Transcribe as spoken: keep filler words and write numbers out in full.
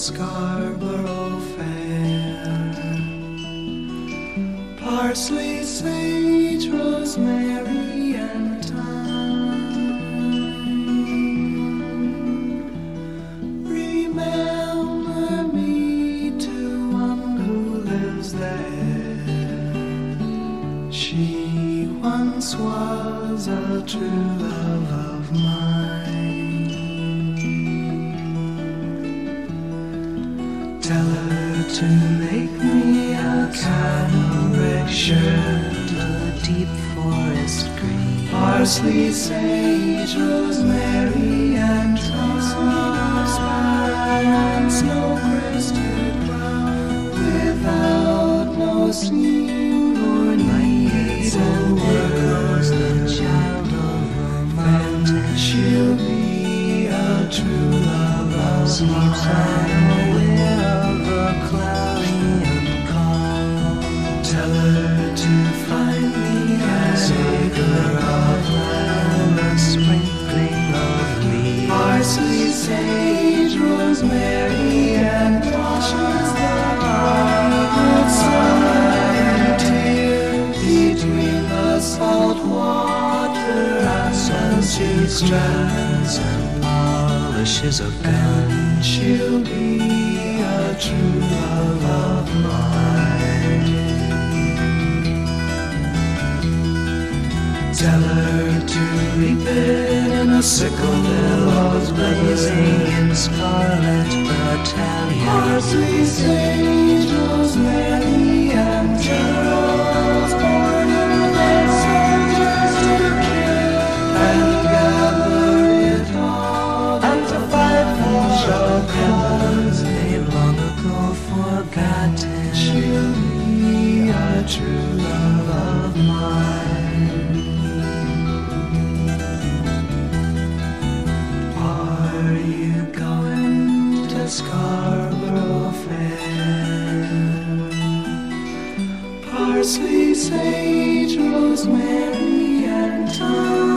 Scarborough Fair. Parsley, sage, rosemary, and thyme. Remember me to one who lives there. She once was a true love of mine. Tell her to make me a cambric shirt, a deep forest green, parsley, sage, rosemary, and thyme, snow-crested brown, without no seam or need, and there goes the child of romance. She'll be a true love of mine. Cloudy and calm. Tell her to find me a acre of land, a sprinkling of leaves, parsley, sage, rosemary, and washes the bright sun between the salt water and she strands and polishes a gun. She'll be a true love of mine. Tell her to reap it in a sickle, billows blazing in scarlet battalion, parsley, sage, rosemary, and geraniums, born in the soldiers to kill, and gather it all and to fight for a cause they've long ago forgotten. She'll be a true love of mine. Are you going to Scarborough Fair? Parsley, sage, rosemary, and thyme.